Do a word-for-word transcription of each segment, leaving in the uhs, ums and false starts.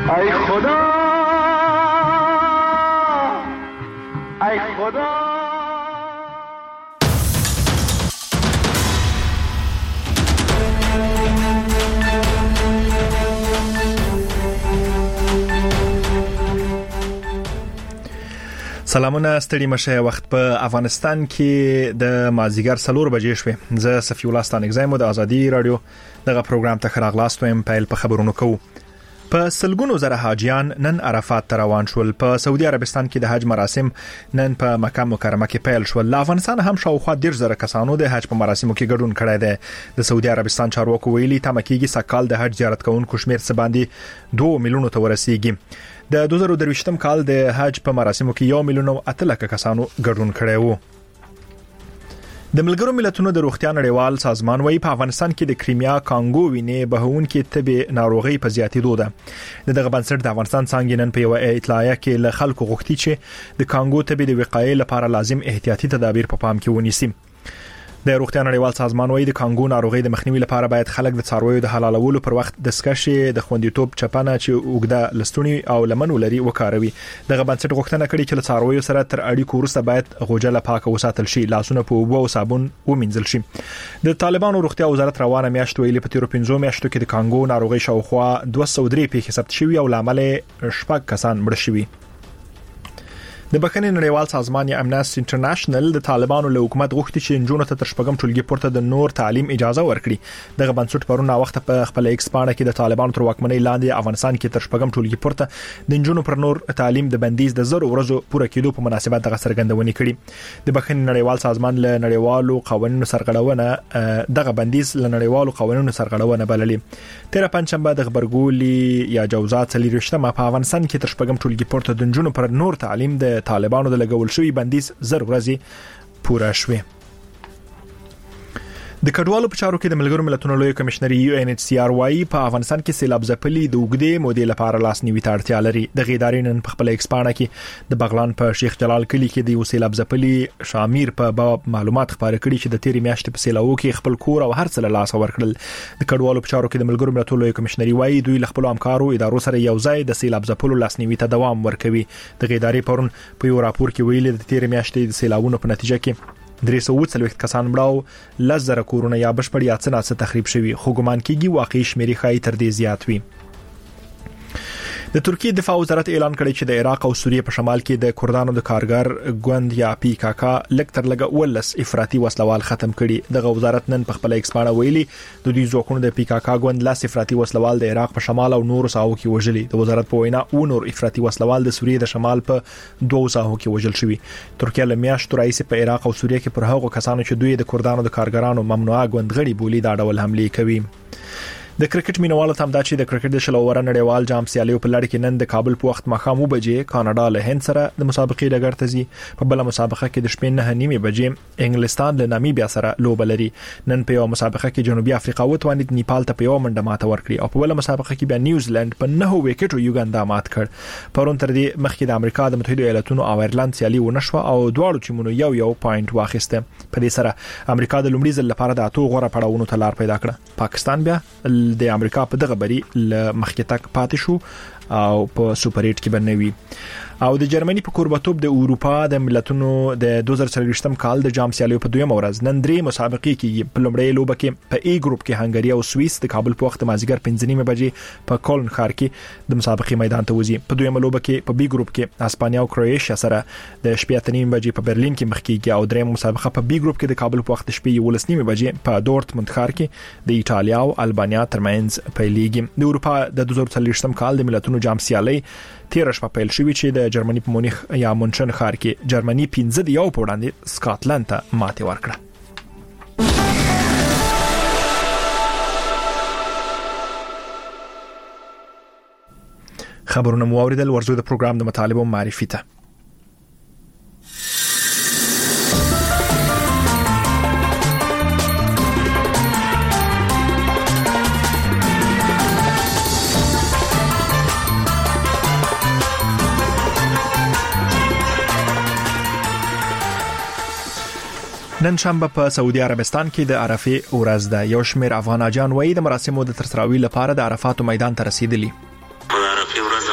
ای خدا ای خدا. سلامونه ستړي مشه. وخت په افغانستان کې د مازیګر څلور بجې شوې. زه صفی الله ستانګزایم د ازادي رادیو دغه پروګرام ته خراغلاست ويم. پیل په خبرونو کوو. په سلګونو زره حاجیان نن عرفات ته روان شول. په سعودي عربستان کې د حج مراسم نن په مکه مکرمه کې پیل شول. له افغانستان هم شاوخوا ډیر زره کسانو د حج په مراسمو کې ګډون کړی دی. د سعودي عربستان چارواکو ویلي تمه کېږي سکهال د حج زیارت کوونکو شمیر څه باندې دوه میلیونو ته ورسیږي. د دوه زره درویشتم کال د حج په مراسمو کې یو میلیون او اته لک کسانو ګډون کړی وو. د ملګرو ملتونو د روغتیا نړیوال سازمان وايي په افغانستان کې د کریمیا کانګو وینې بهون کې تبه ناروغي په زیاتېدو ده. دغه بنسټ د افغانستان څنګه نن په یو اطلاعیه کې له خلکو غوښتي چې د کانګو تبه د وقایې لپاره لازم احتیاطي تدابیر په پام کې ونیسي. د روغتیا نړیوال سازمان وايي د کانګو ناروغي د مخنیوي لپاره باید خلک د څارویو د حلالولو پر وخت د سکشي د خوندیتوب چپنه چې اوګده لستونی او لمنو لري وکاروي. دغه بنسټ غوښتنه کړې چې له څارویو سره تر اړیکو وروسته باید غوجله پاکه وساتل شي، لاسونه په اوبو او صابون ومینځل شي. د طالبانو روغتیا وزارت روانه میاشت ویلي په تیرو پنځو میاشتو کې د کانګو ناروغي شاوخوا دوه سوه درې پیښې ثبت شوي او لامل شپږ کسان مړ شوي. د بخښنې نړیوال سازمان یا امنستي انټرنیشنل د طالبانو له حکومت غوښتي چې نجونو ته تر شپږم ټولګي پورته د نور تعلیم اجازه ورکړي. دغه بنسټ پرون وخت په خپل ایکس پاڼه کې د طالبانو تر واکمنۍ لاندې افغانستان کې تر شپږم ټولګي پورته د نجونو پر نور تعلیم د بندیز د زر ورځو پوره کېدو په مناسبت دغه څرګندونې کړې. د بخښنې نړیوال سازمان له نړیوالو قوانینو سرغړونه دغه بندیز له نړیوالو قوانینو سرغړونه بللې. تیر پنځشنبه د خبرګولي یا جوزات څلورشتمه په افغانستان کې تر شپږم ټولګي پورته د نجونو پر نور تعلیم د طالبانو د لګول شوی بندیز زر ورځې پوره شوه. د کډوالو په چارو کې د ملګرو ملتونو لوی کمشنر یو ان ایچ سی آر وايي په افغانستان کې سیلاب ځپلي د وګړي مودې لپاره لاسنیوي ته اړتیا لري. د غیدارین په خپل ایکس پاڼه کې د بغلان په شیخ جلال کلی کې د سیلاب ځپلي شامیر په باب معلومات خبره کړي چې د تیرې میاشتې په سیلاو کې خپل کور او هر څه له لاسه ورکړل. د کډوالو په چارو کې د ملګرو ملتونو لوی کمشنر وايي دوی له خپل همکارو ادارو سره یو ځای د سیلاب ځپلو لاسنیوي ته دوام ورکوي. د غیداري پرون په یو راپور کې ویلي د تیرې میاشتې د سیلاوونو په نتیجه کې درې سوه څلوېښت کسان مړاو، لزر کورونه یا بشپړ یا څه ناڅه تخریب شوي، خو ګمان کېږي واقعي شمیرې ښایي تر دې زیات وي. د ترکیه دفاع وزارت اعلان کړی چې د عراق او سوریه په شمال کې د کردانو د کارګر ګوند یا پی کا کا لکتر لګه ولس افراطي وسلوال ختم کړي. دغه وزارت نن په خپل ایکس پاڼه ویلي د دوی ځواکونو د پی کا کا ګوند لاس افراطي وسلوال د عراق په شمال او نورو ساحو کې وژلي. د وزارت په وینا او نور افراطي وسلوال د سوریه د شمال په دوه ساحو کې وژل شوي. ترکیه له میاشتو راځي په عراق او سوریه کې پر هغو کسانو چې دوی د کردانو د کارګرانو ممنوعه ګوند غړي بولي دا ډول حمله کوي. د کرکټ مینوالو ته هم دا چې د کرکټ د شلو ور نړیوال جام سیالیو په لړ کې نن د کابل په وخت مخامو بجې کاناډا له هند سره د مسابقې ډګر ته ځي. په بل مسابقه کې د شپې نه نیمه بجې انګلستان له نامیبیا سره لوبه لري. نن په یو مسابقه کې جنوبي افریقا وتوانید نیپال ته په یو منډه ماته ورکړي او په بل مسابقه کې بیا نیوزیلند په نه وکټو یوګاندا مات کړ. پرون تر دې مخکې د امریکا د متحده ایالاتونو او ایرلند سیالي ونشوه او دواړو ټیمونو یو یو پوینټ واخیسته. په دې سره امریکا د لومړي ځل لپاره د اتو غوړه پړاوونو ته لار پیدا کړه. پاکستان بیا د امریکا په غبري ل مخکې تک پاتې شو او په سوپر ایټ کې بنوي. او د جرمني په کوربتوب د اروپا د ملتونو د دوه زره څلوېښتم کال د جام سیالیو په دویمه ورځ نن درې مسابقې کې په لومړۍ لوبه کې په ای ګروپ کې هنګري او سوئیس د کابل په وخت مازیګر پنځه نیمه بجې په کولن ښار کې د مسابقې میدان ته وځي. په دویمه لوبه کې په بی ګروپ کې اسپانیا او کرواتیا سره د شپې اته نیمه بجې په برلین کې مخ کېږي او درېمه مسابقه په بی ګروپ کې د کابل په وخت شپې یولس نیمه بجې په دورتموند ښار کې د ایټالیا او البانیا ترمنځ پیلېږي. د اروپا د دوه زره څلوېښتم کال د ملتونو جام سیالي تیر شپه پیل شوې چې د جرمني په مونیخ یا مونشن ښار کې جرمني پنځه د یو په وړاندې سکاټلند ته ماتې ورکړه. خبرونه مو اوریدل. ورزو د پروګرام د مطالبو معرفي ته نن شنبه په سعودي عربستان کې د عرفه ورځ ده. یو شمېر افغان حاجیان وایي د مراسمو د ترسراوي لپاره د عرفات میدان ته رسیدلی. په عرفه ورځ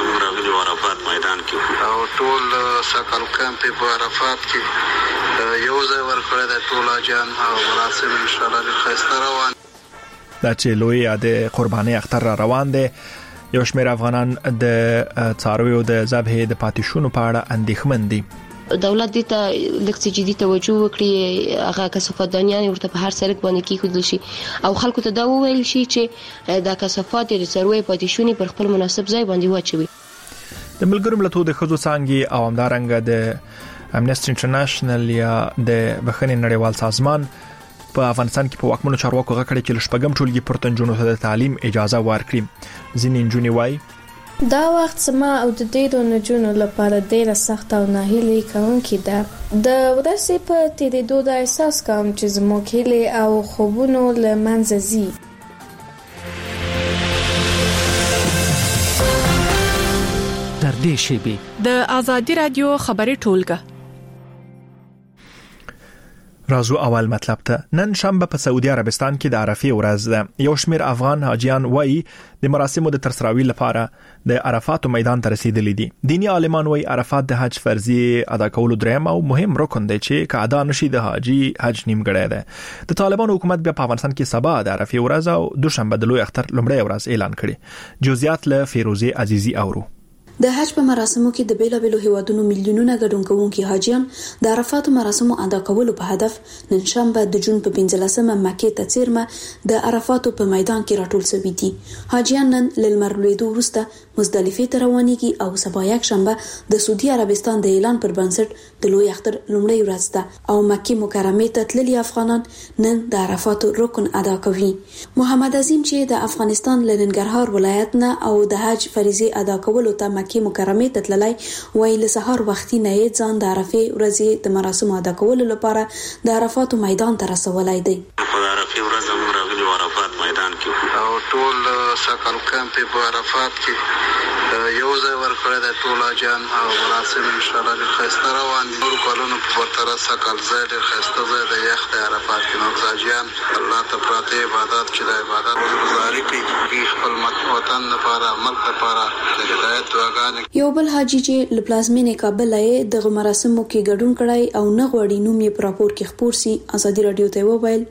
ټول سکل کمپ په عرفات کې یو ځای ورکړی د ټول اجان او مراسم ان شاء الله خسته روان دا چې لوی د قرباني اختر را روان دي. یو شمېر افغانان د څارویو د ذبح د پاتې شونو په اړه اندېښمن دي. دولت دې ته لکه جدي توجه وکړي، هغه کثافاتدانیان ورته په هر سړک باندې کېښودل شي او خلکو ته دا وویل شي چې د کثافات د څارویو پاتې شونې پر خپل مناسب ځای باندې واچوي. د ملګرو ملتونو د ښځو څانګې او همدارنګه د امنیسټي انټرنیشنل یا د بخښنې نړیوال سازمان په افغانستان کې په واکمنو چارواکو غږ کړی چې لشپږم ټولګي پورته نجونو ته د تعلیم اجازه ورکړي. ځینې نجونې وایي دا وخت سما او د ډیرو نجونو لپاره ډیره سخت او ناهیلي کوونکی ده. د ورځې په تیریدو دا احساس کوم چې زموږ هیلې او خوبونه له منځه ځي. تر دې شیبې د آزادي رادیو خبري ټولګه رازو اول مطلب ته. نن شنبه په سعودي عربستان کې د عرفه ورځ ده. یو شمېر افغان حاجیان وایي د مراسمو د ترسراوي لپاره د عرفات میدان ته رسیدلي دي. دینی عالمان وایي عرفات د حج فرضیه ادا کولو دریم او مهم رکن دی چې که ادا نشي د حاجی حج نیمګړی دی. د طالبانو حکومت بیا په افغانستان کې سبا د عرفه ورځ او دوشنبه د لوی اختر لومړی ورځ اعلان کړي. جزئیات له فیروزه عزیزی اورو. د حج په مراسمو کې د بیلابېلو هیوادونو میلیونونه ګډون کوونکي حاجیان د عرفات مراسمو ادا کولو په هدف نن شنبه د جون په پنځلسمه مکې ته څیرمه د عرفات په میدان کې راټول شوي دي. حاجیان نن له لمر لوېدو وروسته مزدلفه ته روانېږي او سبا یک شنبه د سعودي عربستان د اعلان پر بنسټ د لوی اختر لومړی ورځ ده او مکې مکرمه ته تللي افغانان نن د عرفات رکن ادا کوي. محمد عظیم چې د افغانستان له ننګرهار ولایت نه او د حج فریضه ادا کولو ته مکې مکرمه ته تللی وای له سحر وختي نه یې ځان د عرفه ورځې د مراسمو ادا کولو لپاره د عرفات میدان ته رسولای دی. په عرفه ورځ موږ راغلي عرفات میدان کې او ټول سکل کمپ په عرفات کې یو ځای ورکړی د ټول اجان او مراسم ان شاء الله خسته روان دي. نور کلونو په ورتره سکل ځای ډېر خسته ځای د یخ د عرفات کې نو اجان الله ته پراته عبادت چې د عبادت گزاري کوي خپل وطن لپاره ملک لپاره د هدایت دعاګانې. یو بل حاجی چې له پلازمینې کابل یې د مراسمو کې ګډون کړی او نه غوړي نوم یې پر راپور کې خپور سي. ازادي رادیو ته وویل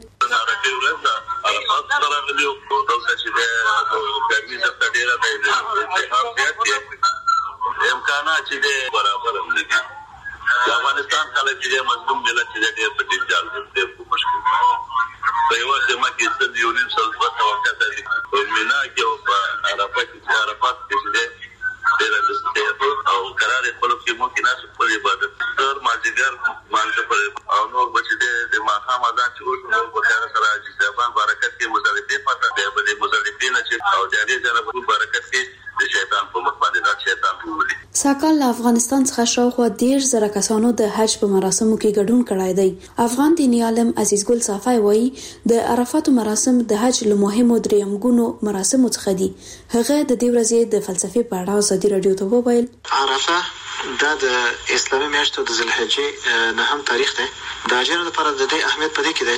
امکانات چې برابر هم دي. د افغانستان خلک چې مظلوم ملت چې ډېر په دې جال دي په مشکل په یو وخت کې څه دی ونیم سل په توګه د مینا کې او په عرفات کې عرفات کې ډېر د ستې او قرار خپل کې مو کې ناس په عبادت تر ماجګر مانځ په او نو بچي د ماخام اذان چې اوس په خیر سره چې ځبان برکت کې مزارفه پته دی په دې مزارفه نه چې او جاري جنا په برکت کې د شیطان په مخ باندې د شیطان په ولي. ساکال له افغانستان څخه شاوخوا ډیر زره کسانو د حج په مراسمو کې ګډون کړی دی. افغان دیني عالم عزیز ګل صافی وایي د عرفات مراسم د حج له مهمو دریمګونو مراسمو څخه دي. هغه د دې ورځې د فلسفي په اړه ازادي رادیو ته وویل عرفه دا د اسلامي میاشتو د ذوالحجې نه هم تاریخ دی. د حاجیانو لپاره د دې اهمیت په دې کې دی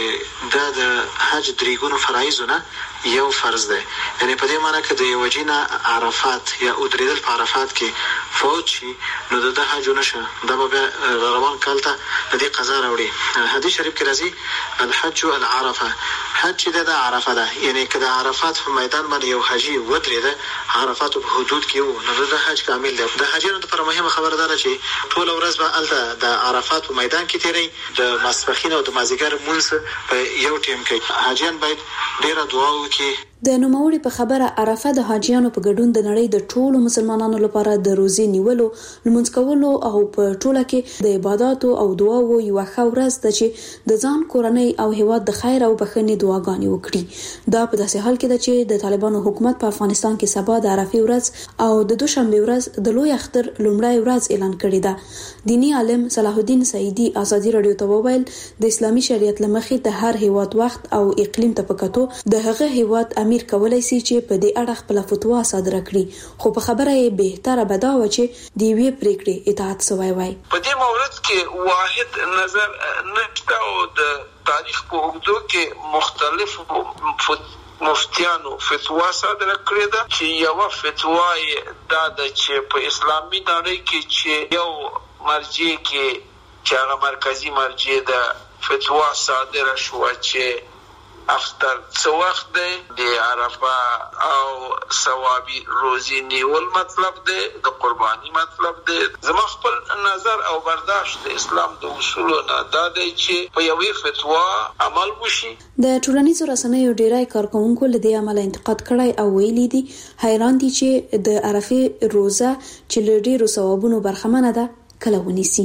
چې دا د حج دریګونو فرایضونه یو فرض دی. یعنی په دې معنی کې د یو جینا عرفات یا ادریدل په عرفات کې فوت شي نو د حج نشه دا به روان کال ته د دې قضا راوړي. حدیث شریف کې راځي الحج العرفه حج د عرفه ده. یعنی که د عرفات په میدان باندې یو حاجی ودرېده عرفات په حدود کې وو نو د حج کامل دی. د حاجیانو لپاره مهمه خبره ده چې ټول ورځ به الته د عرفات په میدان کې تیری د ماسپخین او د مازیګر مونږ په یو ټیم کې حاجیان باید ډیره دعا وکړي. د نوموړي په خبره عرفه د حاجیانو په ګډون د نړۍ د ټولو مسلمانانو لپاره د روزي نیولو لمونځ کولو او په ټوله کې د عبادتو او دعاو یو ښه ورځ ده چې د ځان کورنۍ او هیواد د خیر او بخښنې دعاګانې وکړي. دا په داسې حال کې ده چې د طالبانو حکومت په افغانستان کې سبا د عرفه ورځ او د دوشنبه ورځ د لوی اختر لومړی ورځ اعلان کړی ده. دینی عالم صلاح الدین سعیدی ازادي رادیو ته وویل د اسلامي شریعت لمخې د هر هیواد وخت او اقلیم ته پکاتو د هغه هیواد امیر کولای شي چې په دې اړه خپل فتوا صادره کړي. خو په خبره یې بهتره بدا و چې دی وی پریکړې اطاعت سوی وای. په دې مورد کې واحد نظر نشته او د تاریخ په اوږدو کې مختلف مفتیانو فتوا صادره کړې ده چې یو فتوا یې دا ده چې په اسلامي نړۍ کې چې یو مرجع کې چې هغه مرکزی مرجع ده فتوا صادره شو چې افتر څو وخت دی د عرفه او ثوابي روزي نیول مطلب دی د قرباني مطلب دی. زما خپل نظر او برداشت د اسلام د اصولو نه دا دی چې په یوې فتوا عمل وشي. د ټولنیزو رسنیو ډیری کارکونکو له دې عمل انتقاد کړی او ویلي دي حیران دي چې د عرفه روزه چې له ډیرو ثوابونو برخمنه ده کله ونیسي.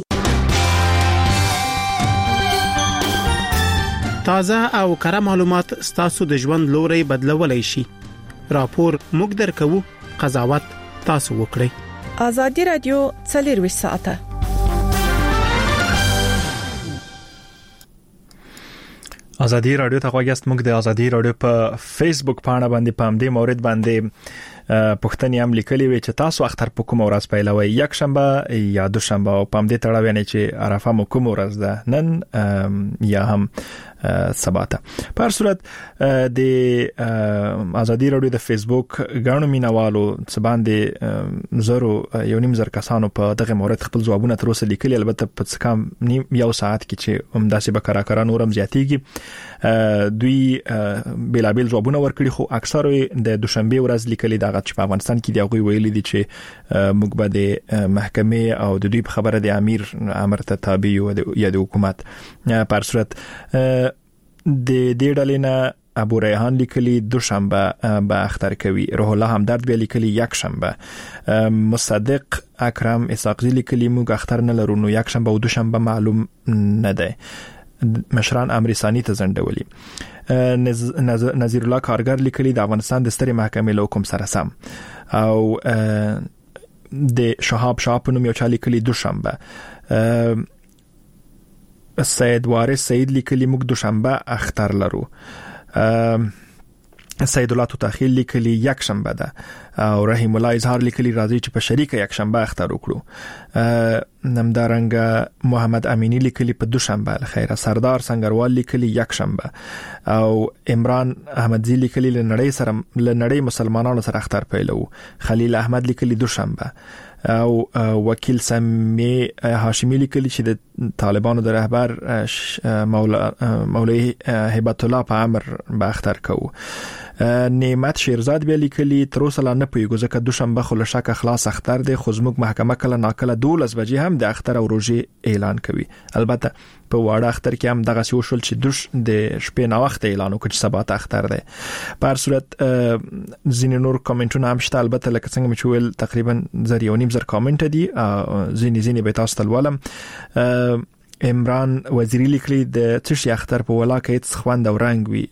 تازه او کره معلومات ستاسو د ژوند لوري بدلولای شي. راپور موږ درکو، قضاوت تاسو وکړئ. ازادي رادیو څلور ساعته ازادي رادیو ته غواړئ موږ د ازادي رادیو په فیسبوک پاڼه باندې پام دې مورید باندې پښتني هم لیکلي وي چې تاسو اختر په کوم ورځ پیلوي، یک شنبه یا دوشنبه، او پام دې تړاو نه چې عرفه مو کوم ورځ ده، نن یا هم سباته. په هر صورت د ازادي رادیو د فیسبوک غاڼو مینوالو څبان دي زرو یو نیم زر کسانو په دغه مورد خپل ځوابونه تر اوسه لیکلي، البته په څه کم نیم یو ساعت کې چې همداسې به کرا نورم زیاتیږي. دوی بلابل ځوابونه ورکړي، خو اکثره د دوشنبه ورځ لیکلي دا چې په افغانستان کې دی هغه ویلي دي چې موږ به د محکمې او د دوی په خبره د امیر امر ته تابع یو یا د حکومت. په هر صورت د دې ډلې نه ابو ریحان لیکلي دوشنبه به اختر کوي، روح الله همدرد به لیکلي یک شنبه، مصدق اکرم اسحاقی لیکلي موږ اختر نه لرو نو یک شنبه او دوشنبه معلوم نه ده. مشران امریسانی ته زندولي. نذیر الله کارګر لیکلي د افغانستان د سترې محکمې له حکم سره سم، او د شهاب شاه په نوم یو چا لیکلي دوشنبه. سید وارث سید لیکلي موږ دوشنبه اختر لرو. سید الله توتاخیل لیکلي یک شنبه ده، او رحیم الله اظهار لیکلي راځي چې په شریکه یک شنبه اختر وکړو. نمدارنګ محمد امینی لیکلي په دوشنبه الخير. سردار سنگروال لیکلي یک شنبه، او عمران احمدزی لیکلي لنړی سره لنړی مسلمانانو سره اختر پیلو. خلیل احمد لیکلي دوشنبه، او وکیل سمی هاشمی لیکلي چې د طالبانو د رهبر مولا مولوی هبت الله په امر به اختر کوو. نعمت شیرزاد به لیکلي تر اوسه لا نه پوهیږو ځکه دوشنبه خو له شک خلاص اختر دی، خو زموږ محکمه کله ناکله دولس بجې هم د اختر او روزي اعلان کوي. البته په واړه اختر کې هم دغه څه وشول چې دوش د شپې نه وخت اعلان وکړ چې سبا اختر دی. په هر صورت ځینې نور کامنټونه هم شته، البته لکه څنګه مې ویل تقریبا زر یو نیم زر کامنټ دي، ځینې ځینې به تاسو ته ولولم. عمران وزیری لیکلي د تشي اختر په ولا کې هیڅ خوند او رنگ وي.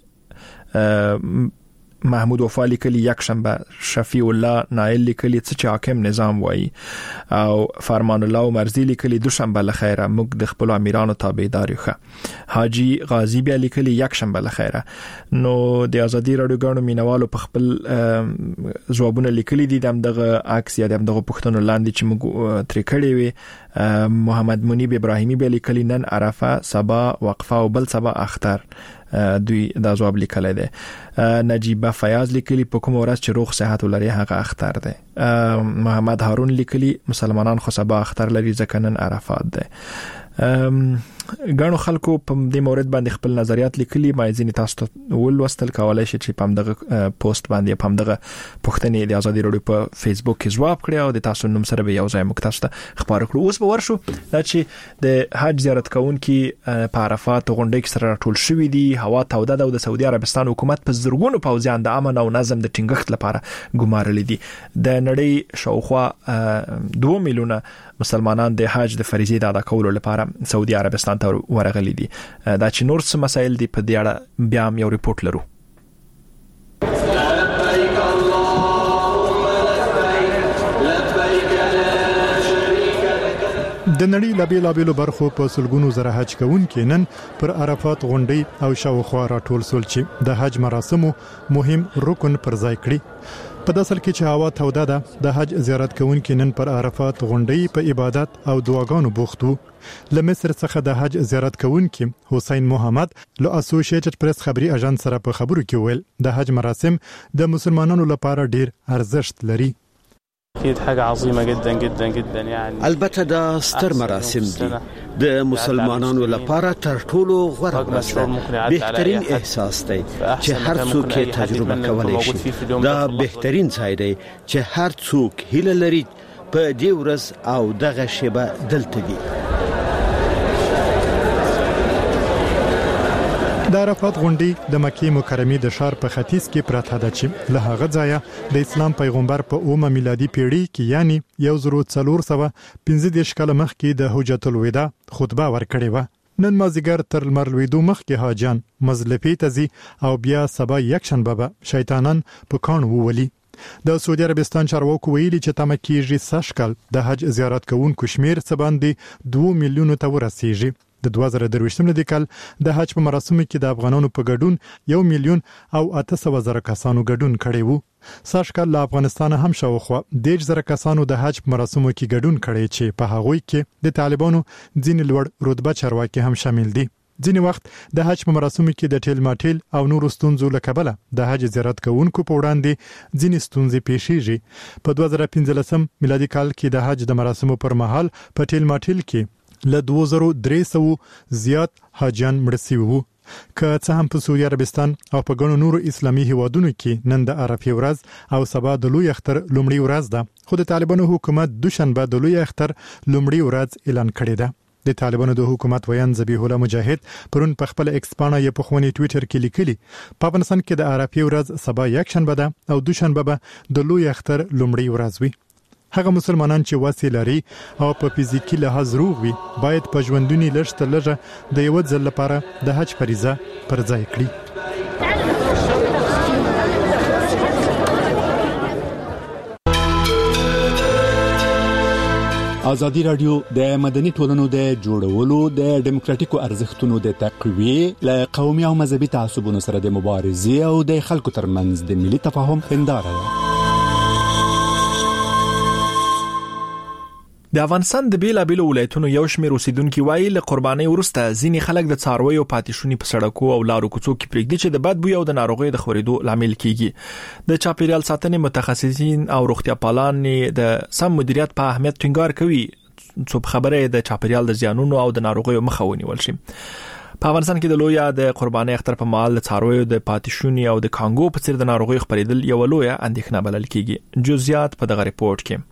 محمود وفا لیکلي یک شنبه. شفیع الله نائل لیکلي چې حاکم نظام وایي، او فرمان الله مرزي لیکلي دوشنبه لخيره موږ د خپل امیرانو تابعدار یو. حاجی غازی بیا لیکلي یک شنبه لخيره. نو د ازادي رادیو غاڼو مینوالو په خپل ځوابونه لیکلي دي دغه عکس یا دغه پښتون لاندې چې موږ ترې کړی وي. محمد منیب ابراهیمی بیا لیکلي نن عرفه، سبا وقفه او بل سبا اختر. دوی دا جواب لیکلی دی. نجیبه فیاض لیکلی په کوم ورځ چې روغ صحت ولري هغه اختر دی. محمد هارون لیکلی مسلمانان خو سبا اختر لري ځکه نن عرفات دی. غاڼو خلکو په دې مورید باندې خپل نظریات لیکلي، ما ځینې تاسو ته ولوستل کولای شي چې په دغه پوسټ باندې په دغه پوښتنې د ازادي رادیو په فیسبوک کې جواب کړی او د تاسو نوم سره به یو ځای موږ تاسو ته خبرو کړو. اوس به ورشو چې د حج زیارت کوونکي په عرفات غونډې کې سره ټول شوې دي. هوا توده ده او د سعودي عربستان حکومت په زرګونو پوځیان د امن او نظم د ټینګښت لپاره ګمارلي دي. د نړۍ شاوخوا دوه میلیونه مسلمانان د حج د فریضې د ادا کولو لپاره سعودي عربستان ته ورغلي دي. دا چې نور څه مسایل دي په دې اړه بیا هم یو ریپورت لرو. د نړۍ لابي لابلو برخو په سلګونو زره حج کوونکي نن پر عرفات غونډې او شاوخوا راټول سول چې د حج مراسمو مهم رکن پر ځای کړي. په داسل کې چې هوا توده ده د حج زیارت کوونکو نن پر عرفات غونډې په عبادت او دعاګانو بوخت وو. له مصر څخه د حج زیارت کوونکو حسین محمد له اسوسییټډ پریس خبري اژانس سره په خبرو کې ویل د حج مراسم د مسلمانانو لپاره ډیر ارزښت لري. اكيد حاجه عظيمه جدا جدا جدا يعني البته دا ستر مراسم دي د مسلمانانو لپاره تر ټولو غوره مراسم بهترین احساس دی چې هر څوک یې تجربه کولای شي. دا بهترین ځای دی چې هر څوک هیله لري په دې ورځ او دغه شیبه دلته دي. د عرفات غونډې د مکه مکرمه د ښار په ختیځ کې پراته ده چې له هغه ځایه د اسلام پیغمبر په اومه میلادي پیړۍ کې یعنی یو زر څلور سوه پنځه دېرش کال مخکې د حجۃ الوداع خطبه ورکړې و. نن مازیګر تر لمر لوېدو مخکې حاجیان مزدلفې ته ځي او بیا سبا یکشنبه به شیطانان په کان وولي. د سعودي عربستان چارواکو ویلي چې تمه کېږي سږ کال د حج زیارت کوونکو شمیر څه باندې دوه میلیونو ته ورسیږي. د دوه زره درویشتم لدی کال د حج په مراسمو کې د افغانانو په ګډون یو میلیون او اته سوه زره کسانو ګډون کړی وو. سږ کال له افغانستان هم شاوخوا دیرش زره کسانو د حج په مراسمو کې ګډون کړی چې په هغوی کې د طالبانو ځینې لوړ رتبه چارواکي هم شامل دي. ځینې وخت د حج په مراسمو کې د ټیل ماټیل او نورو ستونزو له کبله د حج زیارت کوونکو په وړاندې ځینې ستونزې پیښیږي. په دوه زره پنځلسم میلادي کال کې د حج د مراسمو پر مهال په ټیل ماټیل کې له دوه زره درې سوه زیات حاجیان مړ شوي وو. که څه هم په سعودي عربستان او په ګڼو نورو اسلامي هیوادونو کې نن د عرفې ورځ او سبا د لوی اختر لومړی ورځ ده، خو د طالبانو حکومت دوشنبه د لوی اختر لومړی ورځ اعلان کړی ده. د طالبانو د حکومت ویان ذبیح الله مجاهد پرون په خپل ایکس پاڼه یې په خونی ټوئیټر کې لیکلي په افغانستان کې د عرفې ورځ سبا یکشنبه ده او دوشنبه به د لوی اختر لومړی ورځ وي. هغه مسلمانان چې وسې لري او په فزیکی لحاظ روغ وي باید په ژوندونی لږ تر لږه د یو ځل لپاره د حج فریضه پر ځای کړي. ازادي رادیو د مدني ټولنو د جوړولو د ډیموکراتیکو ارزښتونو د تقویه له قومي او مذهبي تعصبونو سره د مبارزې او د خلکو ترمنځ د ملي تفاهم هنداره ده. د افغانستان د بیلابېلو ولایتونو یو شمېر اوسیدونکو وایي له قربانۍ وروسته ځینې خلک د څارویو پاتې شونې په سړکو او لارو کوڅو کې پرېږدي چې د بد بوی او د ناروغیو د خورېدو لامل کیږي. د چاپیریال ساتنې متخصصین او روغتیا پالان د سم مدیریت په اهمیت ټینګار کوي څو خبره د چاپیریال د زیانونو او د ناروغیو مخه ونیول شي. په افغانستان کې د لویا د قربانۍ اختر په مهال د څارویو د پاتې شونې او د کانګو په څیر د ناروغیو خپرېدل یو لویه اندېښنه بلل کیږي. جزئیات په دغه ریپورت کې.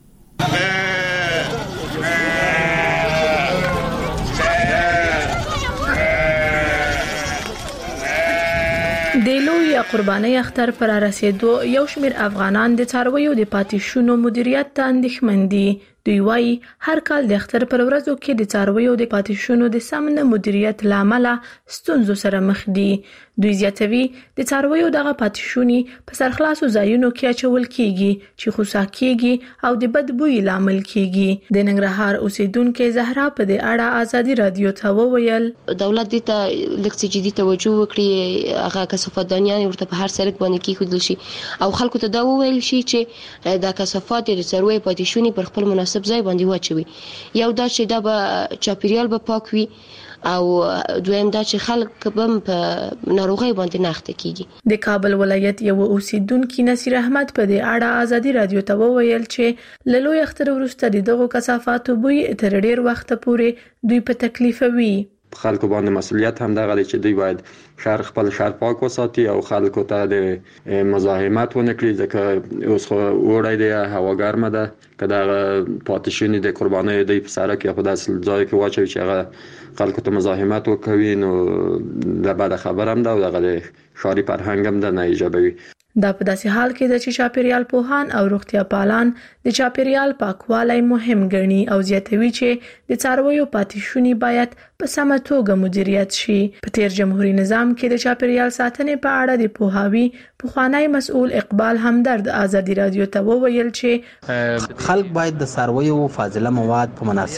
د لوی قربانۍ اختر پر رسیدو یو شمېر افغانان د څارویو د پاتې شونو مدیریت ته اندېښمن دي. دوی وايي هر کال د اختر پر ورځو کې د څارویو د پاتې شونو د سم نه مدیریت لامل ستونزو سره مخ دي. دوی زیاتوي د څارویو دغه پاتې شونې په سرخلاصو ځایونو کې اچول کیږي چې خوسا کیږي او د بد بوی لامل کیږي. د ننګرهار اوسیدونکو زهرا په دې اړه ازادي رادیو ته وویل دولت دې ته لکه جدي توجه وکړي، هغه کثافاتدانیان ورته په هر سړک باندې کېښودل شي او خلکو ته دا وویل شي چې دا کثافات د څارویو پاتې شونې پر خپل مناسب ځای باندې واچوي. یو دا چې دا به چاپیریال به پاک وي او دویم دا چې خلک به په ناروغي باندې نه اخته کیږي. د کابل ولایت یو اوسیدونکو نصیر احمد په دې اړه ازادي رادیو ته وویل چې له لوی اختر وروسته دغه کثافاتو بوی تر ډیر وخت پورې دوی په تکلیف وي. خلکو باندې مسؤلیت هم دغه چې دوی باید شهر خپل شهر پاک وساتي او خلکو ته د مزاحمت ونه کړي، ځکه اوس خو وړای دی هوا ګرمه ده که دغه پاتې شونې د قربانۍ دوی په سړک یا په داسې ځای کې واچوي چې هغه خلکو ته مزاحمت وکوي نو د بده خبره هم ده او دغه د ښاري فرهنګ هم ده نه ایجابوي. دا په داسې حال کې ده چې چاپیریال پوهان او روغتیا پالان د چاپیریال پاکوالی مهم ګڼي او زیاتوي چې د څارویو پاتې شونې باید په سمه توګه مدیریت شي. په تیر جمهوریت نظام کې د چاپیریال ساتنې په اړه د پوهاوي پخوانی مسؤل اقبال همدرد ازادي رادیو ته وویل چې خلک باید د څارویو فاضله مواد په مناسب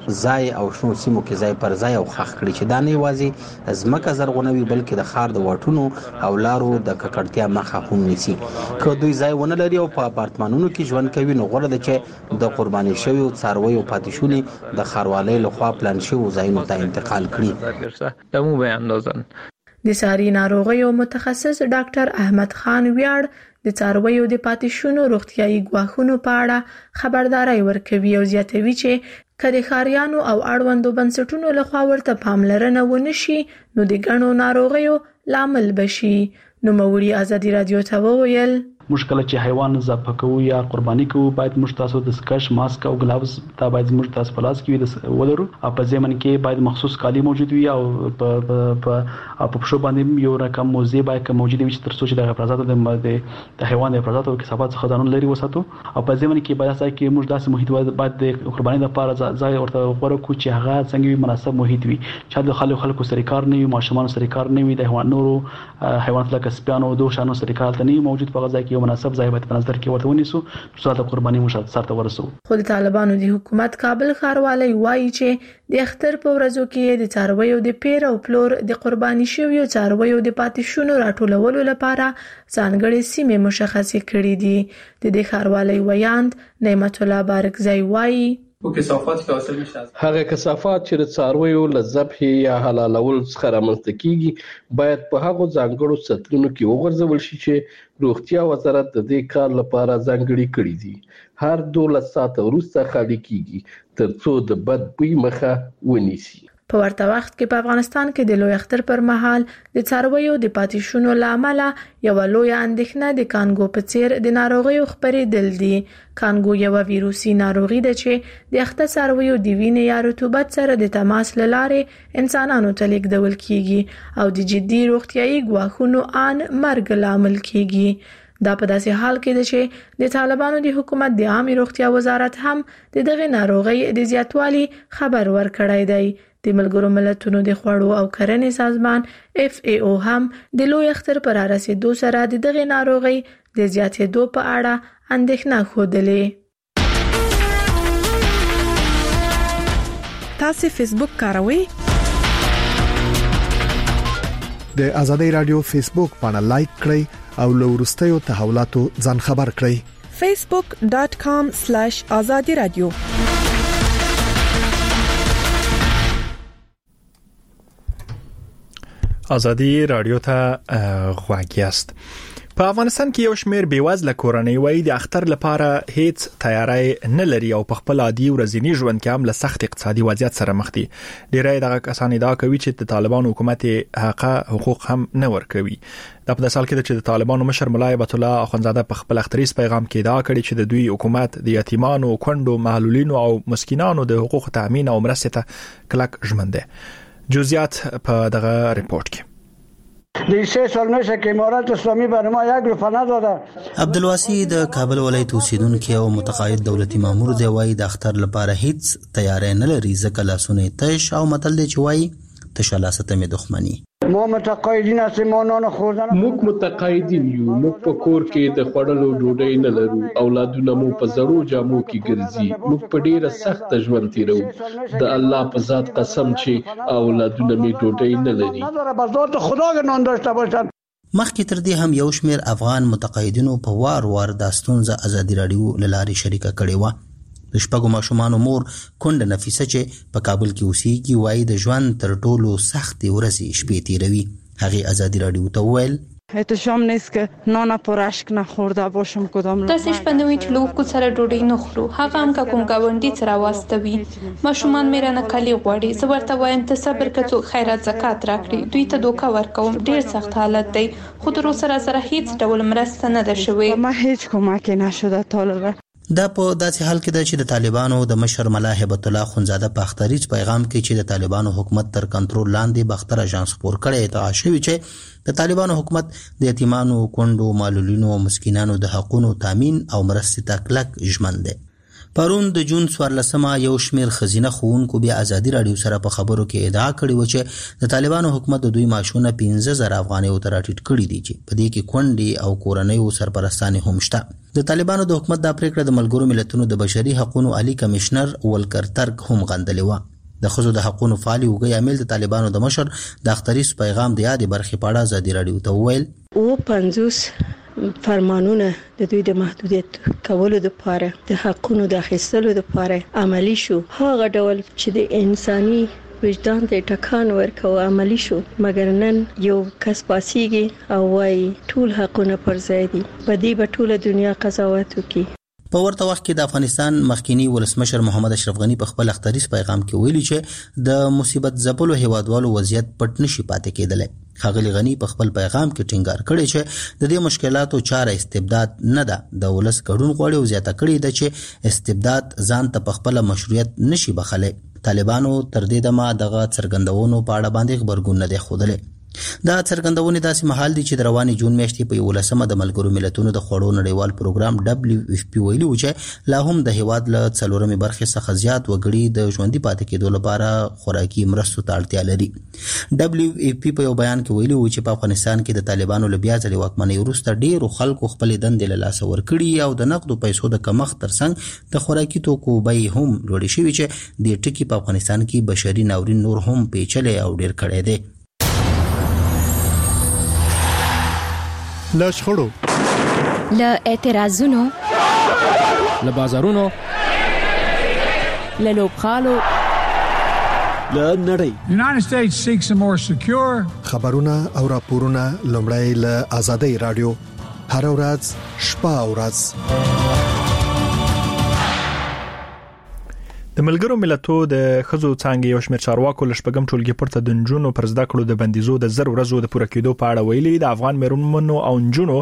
ځای او شنو سیمو کې ځای پر ځای او خخ کړي چې دا نه یوازې ځمکه زرغونوي بلکې د ښار د واټونو او لارو د ککړتیا مخه هم نیسي. که دوی ځای ونه لري او په اپارتمانونو کې ژوند کوي نو غوره ده چې د قرباني شویو څارویو پاتې شوني د ښاروالۍ لخوا پلان شویو ځایونو ته انتقال کړي. د ساري ناروغیو متخصص ډاکټر احمد خان ویاړ د څارویو د پاتې شونو روغتیايي ګواښونو په اړه خبرداري ورکوي او زیاتوي چې کله ښاریانو او اړوندو بنسټونو لخوا ورته پاملرنه ونشي نو د ګڼو ناروغیو لامل بشي. نو موري ازادي رادیو ته وویل موږ کله چې حیوان ذبح کوو یا قرباني کوو باید موږ تاسو د سکش ماسک او ګلاوز دا باید موږ تاسو په لاس کې ولرو او په ځمن کې باید مخصوص کالی موجود وي او په په په پښو باندې یو رقم موزه باید موجود وي چې تر څو چې د افرازاتو د د حیوان د افرازاتو کې ثبات څخه قانون لري وساتو او په ځمن کې باید ځکه کې موږ داسې محیط باید د قرباني لپاره ځای ورته غوړو کو چې هغه څنګه مناسب محیط وي چې د خلکو خلکو سره کار نه وي ماشومان سره کار نه وي د حیواناتو حیوانات لکه سپیانو دوه شانو سره کار ته نه موجود په ځای کې یو مناسب ځای باید په نظر کې ورته ونیسو چې د قرباني مشات سره ورسو. خو د طالبانو د حکومت کابل ښاروالۍ وایي چې د اختر په ورځو کې د څارویو د پیر او پلور د قرباني شویو څارویو د پاتې شونو راټولولو لپاره ځانګړي سیمې مشخصې کړې دي. د دې ښاروالۍ ویاند نعمت الله بارکزی وایي هغه کثافات چې د څارویو له ذبح یا حلالول څخه رامنځته کیږي باید په هغو ځانګړو سطرونو کې وغورځول شي چې روغتیا وزارت د دې کار لپاره ځانګړي کړي دي. هر دولس ساعته وروسته خالي کیږي ترڅو د بد بوی مخه ونیسي. په ورته وخت کې په افغانستان کې د لوی اختر پر مهال د څارویو د پاتې شونو لامل یو لوی اندېښنه د کانګو په څیر د ناروغیو خپرېدل دي. کانګو یو ویروسي ناروغي ده چې د اخته څارویو د وینې یا رطوبت سره د تماس له لارې انسانانو ته لیږدول کیږي او د جدي روغتیايي ګواښونو ان مرګ لامل کیږي. دا په داسې حال کې ده چې د طالبانو د حکومت د عامه روغتیا وزارت هم د دغه ناروغي د زیاتوالي خبر ورکړی دی. د ملګرو ملتونو د خوړو او کرنې سازمان اف ای او هم د لوی اختر پر رسیدو سره د دغه ناروغي د زیاتېدو په اړه اندېښنه خوده. تاسو فیسبوک کاروئ؟ د ازادي رادیو فیسبوک باندې لایک کړئ او له وروستیو تحولاتو ځان خبر کړئ. facebook dot com slash azadi radio. ازادي رادیو ته غواړی است. په افغانستان کې یو شمېر بیوزله کورنۍ وایي د اختر لپاره هیڅ تیاری نه لري او په خپل عادي ورځنی ژوند کې هم له سخت اقتصادي وضعیت سره مخ دي. ډیری دغه کسان ادعا کوي چې د طالبانو حکومت حق حقوق هم نه ورکوي. دا په داسال کې چې د طالبانو مشر مولا هیبت الله اخوندزاده په خپل اختریز پیغام کې ادعا کړې چې د دوی حکومت د یتیمانو، کونډو، محلولینو او مسکینانو د حقوق تامین او مرستې ته کلک ژمن دی. جزئیات په دغه ریپورت کې د سه سرنوشت کې امارات اسلامي برنامه یک رو پناه داده. عبدالواسی د کابل ولایت اوسیدونکو او متقاعد دولتي مامور دی وایي د اختر لپاره هیڅ تیاری نه لري ځکه لاسونه تش او متل دی چې وایي تشلاست می دښمنی. ما متقاعدین هستیم، ما نان خوردن موږ متقاعدین یو، موږ په کور کې د خوړلو ډوډۍ نه لرو، اولادونه مو په زړو جامو کې ګرځي، موږ په ډیره سخت ژوند تیرو. د الله په ذات قسم چې اولادونه می ډوډۍ نه لري. بذات خدا نان داشته باشن. مخکې تر دې هم یو شمېر افغان متقاعدینو په وار وار د ستونزې ازادي رادیو لارې شریکه کړې و. د شپږو ماشومانو مور کونډه نفیسه چې په کابل کې اوسېږي وایي د ژوند تر ټولو سختې ورځې شپې تیروي. هغې ازادي رادیو ته وویل احتشام نیست که نان پر اشک نخورده باشم کدام دستش بندوی چې لوب کو سره ډوډۍ نه خورو، هغه هم که کوم گاونډي سره واستوي. ماشومان مې رانه کالي غواړي، زه ورته وایم ته صبر کړه خیرات زکات راکړي، دوی ته دوکه ورکوم. ډیر سخت حالت دی خو تر اوسه سره هیڅ ډول مرسته نه ده شوې. ما هیڅ کومک نشده تا لږه. دا په داسې حال کې ده چې د طالبانو د مشر مولا هیبت الله اخوندزاده په اختریز پیغام کې چې د طالبانو حکومت تر کنټرول لاندې بختر اژانس خبر کړی ادعا شوی چې د طالبانو حکومت د یتیمانو، کونډو، معلولینو او مسکینانو د حقوقو تامین او مرستې ته کلک ژمن دی. پرون د جون څوارلسمه یو شمېر خزینه ښوونکو بیا ازادي رادیو سره په خبرو کې ادعا کړې و چې د طالبانو حکومت د دوی معاشونه پنځه زره افغانۍ ته راټیټ کړي دي چې په دې کې کونډې او کورنیو سرپرستانې هم شته. د طالبانو د حکومت د پریکړه د ملګرو ملتونو د بشري حقوقو عالی کمشنر ولکر ترک هم غندلې و. د خزو د حقوقو فعالي وګړي عامل د طالبانو د مشر د اختریس پیغام د یادې برخې په اړه ازادي رادیو ته وویل او پنځوس فرمانونه د دوی د محدودیت کولو لپاره د حقوقو د اخیستلو لپاره عملی شو. هغه ډول چې د انساني وجدان ته ټکان ورکو عملی شو، مګر نن یو کس پاسيږي او وايي ټول حقونه پر ځای دي. په دې به ټول دنیا قضاوت وکړي. په ورته وخت کې د افغانستان مخکینی ولسمشر محمد اشرف غنی په خپل اختریس پیغام کې ویلي چې د مصیبت زپلو هیوادوالو وضعیت پټ نشي پاتې کېدلی. ښاغلي غنی په خپل پیغام کې ټینګار کړی چې د دې مشکلاتو چاره استبداد نه ده، د ولس ګډون غواړي او زیاته کړی ده چې استبداد ځان ته په خپل مشروعیت نشي بخلای. طالبانو تر دې دمه دغه څرګندونو په اړه باندې خبرګون نه دی خوده. دا څرګندونې داسې مهال دي چې د رواني جون میاشتې په یولسمه د ملګرو ملتونو د خوړو نړیوال پروګرام دبليو اف پی ویلي و چې لا هم د هیواد له څلورمې برخې څخه زیات وګړي د ژوندۍ پاتې کېدو لپاره خوراکي مرستو ته اړتیا لري. دبليو اف پی په یو بیان کې ویلي و چې په افغانستان کې د طالبانو له بیا ځلې واکمنۍ وروسته ډېرو خلکو خپلې دندې له لاسه ورکړي او د نقدو پیسو د کمښت ترڅنګ د خوراکي توکو بیې هم لوړې شوي چې د ټکي په افغانستان کې بشري ناورین نور هم پیچلی او ډېر کړی دی. له شخړو، له اعتراضونو، له بازارونو، له لوبغالو، له نړۍ. United States seeks a more secure خبرونه او راپورونه لومړی له آزادۍ رادیو هر ورځ شپه او ورځ. د ملګرو ملتونو د خزو څنګه یو شمېر چارواکو لشپګم ټولګي پورته د نجونو پر زده کړو د بندیزو د زر ورځو د پوره کېدو په اړه ویلي. د افغان مېرمنو او نجونو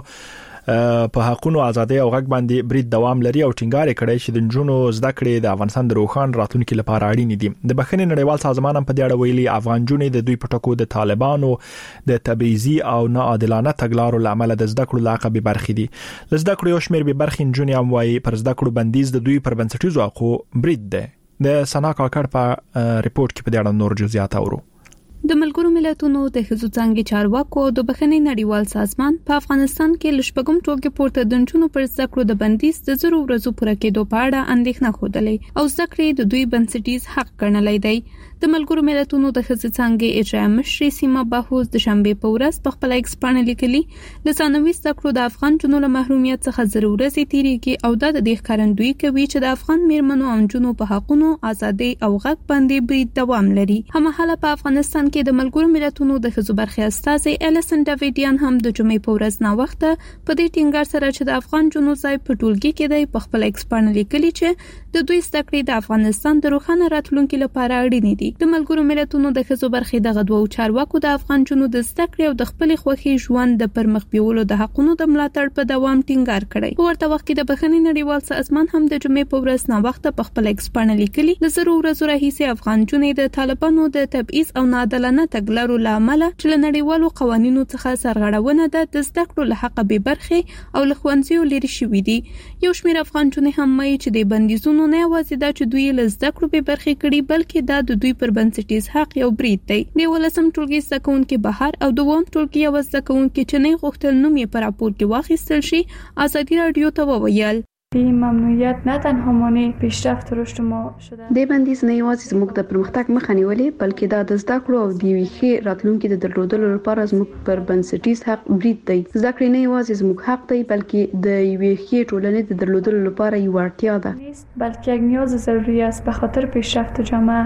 په حقوقو ازادي او حق باندې برید دوام لري او ټینګار کړي چې د نجونو زده کړې د افغانستان د روښان راتلونکو لپاره اړین دي. د بخښنې نړیوال سازمان هم په دې اړه ویلي افغان جونې د دوی پټکو د طالبانو د تبعیضي او ناعادلانه تګلارو لامل د زده کړو لاقه به برخې دي. زده کړو یو شمېر به برخې نجونې هم وايي پر زده کړو بندیز د دوی پر بنسټیزو حقوقو برید ده. د سنا کاکړ په ریپورت کې په دې اړه نور جزئیات اورو. د ملګرو ملتونو د ښځو څنګه چارواکو د بخښنې نړیوال سازمان په افغانستان کې لشپګم ټولګي پورته د نجونو پر زده کړو د بندیز د زرو ورځو پوره کېدو په اړه اندېښنه خوده او زده کړې د دوی بنسټیز حق ګڼلی دی. د ملګرو ملتونو د ښځو څنګه اجرا مشر سیمه باهوز د شنبې په ورځ په خپل ایکس باندې لیکلي د ثانوي زده کړو د افغان جنونو له محرومیت څخه زرو ورځې تیریږي او دا د دې ښکارندویي کوي چې د افغان میرمنو او نجونو په حقوقو ازادي او حق باندې برید دوام لري. هماهله په افغانستان کې د ملګرو ملتونو د ښځو برخې استازي الیسن ډیویډیان هم د جمعې په ورځ نا وخت په دې ټینګار سره چې د افغان جنونو ځای په ټولګي کې دی په خپل ایکس باندې لیکلي چې د دوی زده کړې د افغانستان د روښانه راتلونکو لپاره اړینې دي. د ملګرو ملتونو د ښځو برخې دغه دوه چارواکو د افغان جنونو د زده کړې او د خپل خوخي ژوند د پرمخ بیولو د حقونو د ملاتړ په دوام ټینګار کړی. په ورته وخت کې د بخښنې نړیوال سازمان هم د جمعې په ورځ نا وخت په خپل ایکس باندې لیکلي د زرو ورځو راهیسې افغان جنونو د طالبانو د تبعیض او ناعادلانه تګلارو لامل چې له نړیوالو قوانینو څخه سرغړونه ده د زده کړو له حق به برخې او له ښوونځیو لري شوې دي. یو شمېر افغان جنونو هم وایي چې د بندیزونو نه یوازې دا چې دوی له زده کړو به برخې کړي بلکې دا د دوی پر بنسټیز حق یو برید دی. د ولسم ټولګي زده کوونکي بهر او دوم ټولګي یو زده کوونکي چې نه غوښتل نوم یې پر راپور کې واخیستل شي آزادی رادیو ته وویل این ممنوعیت نه تنها مانع پیشرفت و رشد ما شده. د بندیز نه یوازې زموږ د پرمختګ مخه نیولې بلکې دا د زده کړو او د یوې ښې راتلونکي د درلودلو لپاره زموږ پر بنسټیز حق برید دی. زده کړې نه یوازې زموږ حق دی بلکې د یوې ښې ټولنې د درلودلو لپاره یو اړتیا ده بلکې یک نیاز ضروری است به خاطر پیشرفت جامعه.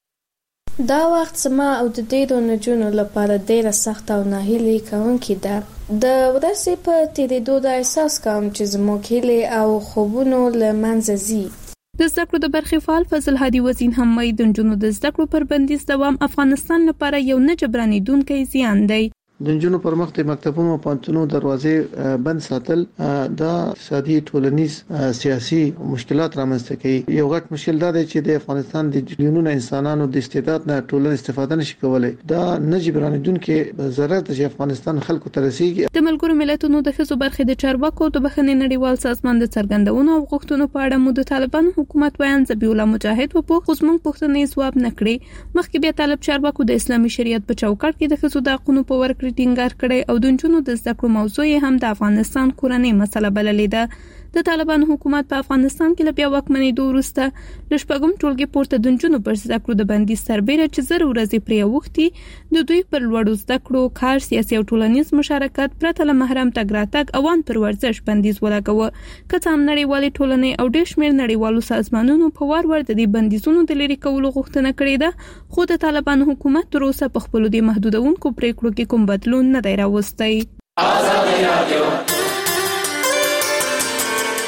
دا وخت زما او د ډېرو نجونو لپاره ډېره سخته او ناهیلې کوونکې ده. د ورځې په تېرېدو دا احساس کوم چې زموږ هیلې او خوبونو له منځه ځي. د زده کړو د برخې فعال فضل هادي وزین هم وایي د نجونو د زده کړو پر بندیز دوام افغانستان لپاره یو نه جبرانېدونکی زیان دی. د نجونو پر مخ د مکتبونو او پوهنتونونو دروازې بند ساتل دا اقتصادي ټولنیز سیاسي مشکلات رامنځته کوي. یو غټ مشکل دا دی چې د افغانستان د میلیونونو انسانانو د استعداد نه ټولنه استفاده نشي کولای. دا نه جبرانېدونکې ضرر د افغانستان خلکو ته رسیږي. د ملګرو ملتونو د ښځو برخې د چارواکو د بخښنې نړیوال سازمان د څرګندونو او غوښتنو په اړه مو د طالبانو حکومت بیان ذبیح الله مجاهد و په خصوص موږ پوښتنې ځواب نکړي. مخکې بیا طالب چارواکو د اسلامي شریعت په چوکاټ کې د ښځو د حقوقو په ورکړې ټینګار کړي او د نجونو د زده کړو موضوع هم د افغانستان کورنۍ مسله بللې ده. د طالبانو حکومت په افغانستان کې له بیا واکمنېدو وروسته د شپږم ټولګي پورته د نجونو پر زده کړو د بندیز سربېره چې زر ورځې پرې اوښتي د دوی پر لوړو زده کړو، کار، سیاسي او ټولنیز مشارکت پرته له محرم تګ راتګ او ان پر ورزش بندیز ولګاوه. که څه هم نړیوالې ټولنې او ډېر شمېر نړیوالو سازمانونو په وار ور د دې بندیزونو د لرې کولو غوښتنه کړې ده، خو د طالبانو حکومت تر اوسه په خپلو دې محدودونکو پریکړو کې کوم بدلون نه دی راوستی. آزادي رادیو